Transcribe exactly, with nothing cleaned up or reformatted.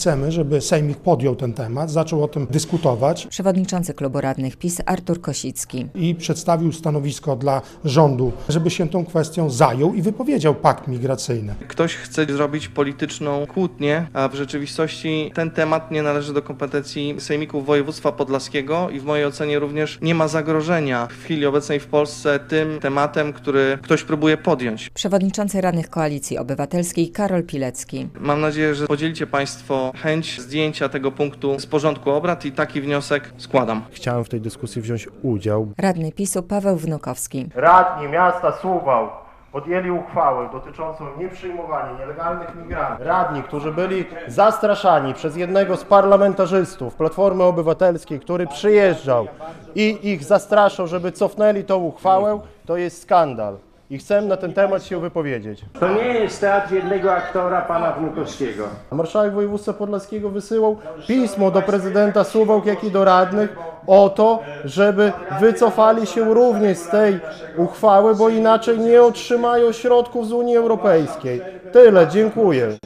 chcemy, żeby Sejmik podjął ten temat, zaczął o tym dyskutować. Przewodniczący Klubu Radnych PiS Artur Kosicki. I przedstawił stanowisko dla rządu, żeby się tą kwestią zajął i wypowiedział pakt migracyjny. Ktoś chce zrobić polityczną kłótnię, a w rzeczywistości ten temat nie należy do kompetencji sejmików województwa podlaskiego i w mojej ocenie również nie ma zagrożenia w chwili obecnej w Polsce tym tematem, który ktoś próbuje podjąć. Przewodniczący Radnych Koalicji Obywatelskiej Karol Pilecki. Mam nadzieję, że podzielicie Państwo chęć zdjęcia tego punktu z porządku obrad i taki wniosek składam. Chciałem w tej dyskusji wziąć udział. Radny PiSu Paweł Wnukowski. Radni miasta Suwałk podjęli uchwałę dotyczącą nieprzyjmowania nielegalnych migrantów. Radni, którzy byli zastraszani przez jednego z parlamentarzystów Platformy Obywatelskiej, który przyjeżdżał i ich zastraszał, żeby cofnęli tą uchwałę, to jest skandal. I chcę na ten temat się wypowiedzieć. To nie jest teatr jednego aktora, pana Wnukowskiego. Marszałek województwa podlaskiego wysyłał pismo do prezydenta Suwałk, jak i do radnych o to, żeby wycofali się również z tej uchwały, bo inaczej nie otrzymają środków z Unii Europejskiej. Tyle, dziękuję.